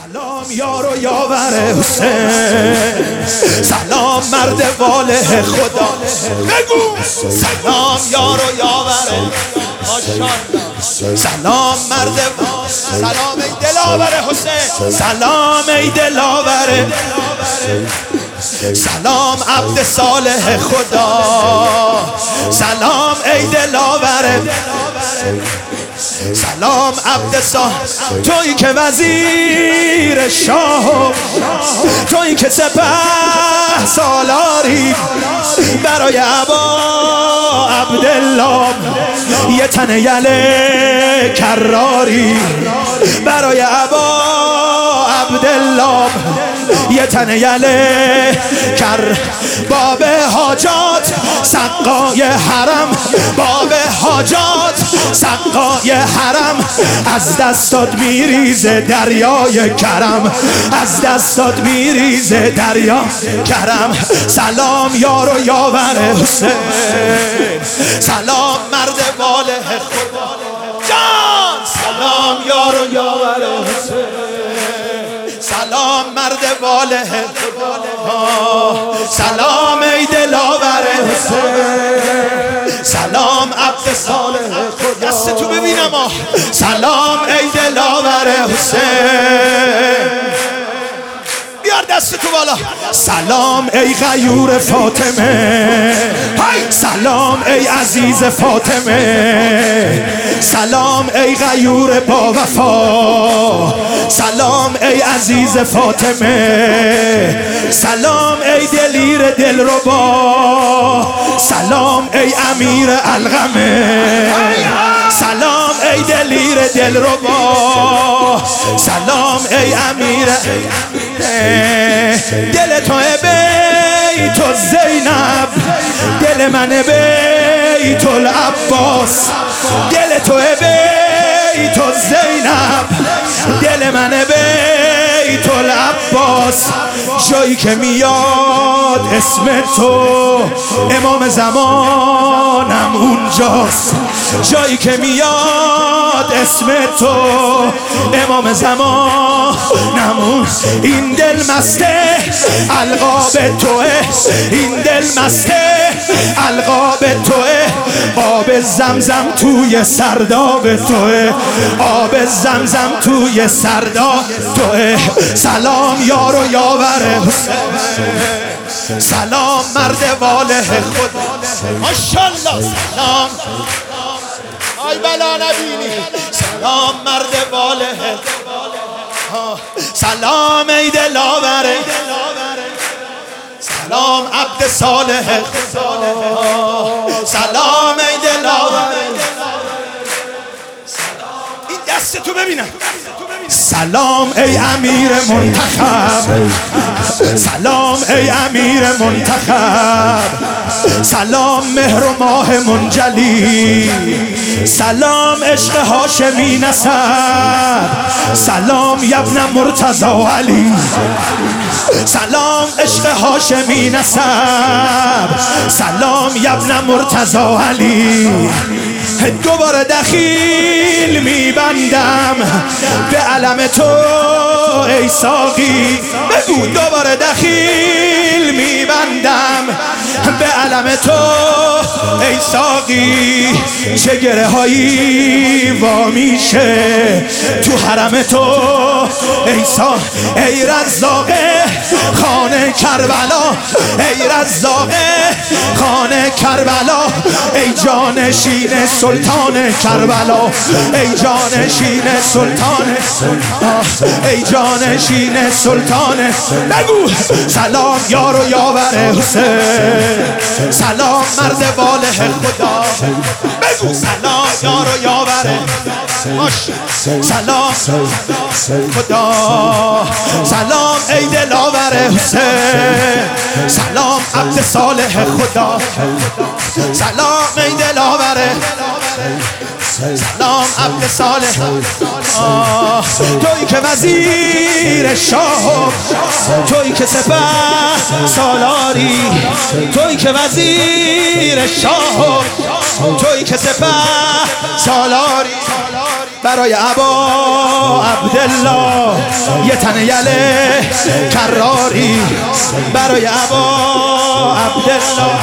سلام یار و یاور حسین، سلام مرد واله خدا. بگو سلام یار و یاور، ماشاءالله. سلام مرد، سلام ای دلاور حسین، سلام ای دلاور، سلام عبد صالح خدا، سلام ای دلاور، سلام عبد صالح. تویی که وزیر شاه، تویی که سپه سالاری، برای ابا عبدالله یه تن یله کراری، برای ابا عبدالله یه تن یله کر. باب حاجات سقای حرم، باب حاجات سقای حرم، از دستات میریزه دریای کرم، از دستات میریزه دریا کرم. سلام یار و یاور حسین، سلام مرد واله خدا جان، سلام یار و یاور حسین، سلام مرد واله خدا، سلام ای دلاور حسین، سلام عبد صالح خدا. دست تو ببینم سلام ای دلاور حسین، بیار دست تو بالا. سلام ای غیور فاطمه، سلام ای عزیز فاطمه، سلام ای غیور با وفا، سلام ای عزیز فاطمه، سلام ای دلیر دلربا، سلام ای امیر القمه، سلام ای دلیر دلربا، سلام ای امیر. دل تو بیت زینب، دل من بیت العباس، دل تو بیت زینب، دل من بیت العباس. جایی که میاد اسم تو امام زمانم اونجاست، جایی که میاد اسم تو امام زمانم اون. این دل مسته القاب توه، این دل مسته القاب توه، آب زمزم توی سرداب توه، آب زمزم توی سرداب توه. سلام یار و یاور حسین، سلام مرد واله خدا، ماشاءالله. سلام آی بلا نبینی، سلام مرد واله، سلام ای دلاور، سلام عبد صالح خدا، سلام ای دلاور. این دست تو ببینم. سلام ای امیر منتخب، سلام ای امیر منتخب، سلام مهر و ماه منجلی، سلام عشق هاشمی نسب، سلام یبن مرتضی علی، سلام عشق هاشمی نسب، سلام یبن مرتضی علی. دوباره دخیل میبندم به علم تو ای ساقی. بگو دوباره دخیل میبندم به علم تو ای ساقی. چه گره هایی وا میشه تو حرم تو ای ساقی. ای رزاقه خانه کربلا، ای رزاقه خانه کربلا، ای جانشین سلطان کربلا، ای جانشین سلطان، ای جانشین سلطان. بگو سلام یار و یاور حسین، سلام مرد واله خدا. بگو سلام یار و یاور، سلام خدا، سلام ای دلاور حسین، سلام عبد صالح خدا، سلام ای دلاور، سلام عبد صالح. تویی که وزیر شاه، تویی که سپه سالاری، تویی که وزیر شاه، تویی که سپه سالاری. برای ابا عبدالله یه تن یله کراری برای ابا عبدالله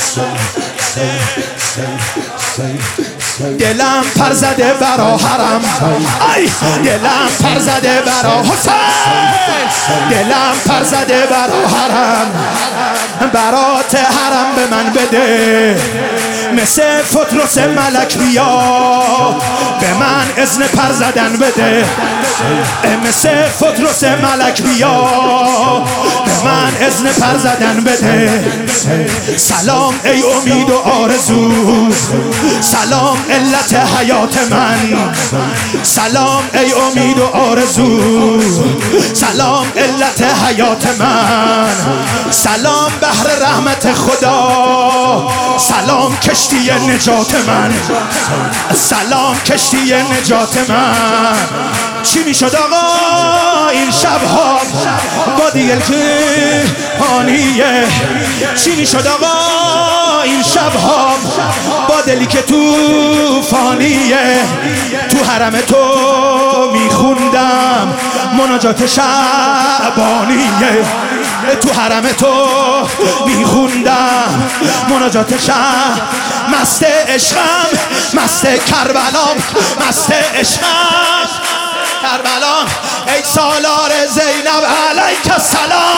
دلم پر زده برا حرم ای دلم پر زده برا حسین دلم پر زده برا حرم برات حرم به من بده مثل فترس ملک بیا به من اذن پر زدن بده مثل فترس ملک بیا به من اذن پر زدن بده سلام ای امید و آرزو سلام علت حیات من سلام ای امید و آرزو سلام علت حیات من سلام بحر رحمت خدا سلام کشتی نجات من سلام کشتی نجات من چی میشد آقا این شبها با دیگل که پانیه چی میشد آقا این شبها با دلی که توفانیه تو حرم تو میخوندم مناجات شعبانیه تو حرم تو میخوندم مناجات شعب مست عشقم مست کربلام مست عشقم کربلا ای سالار زینب علیک السلام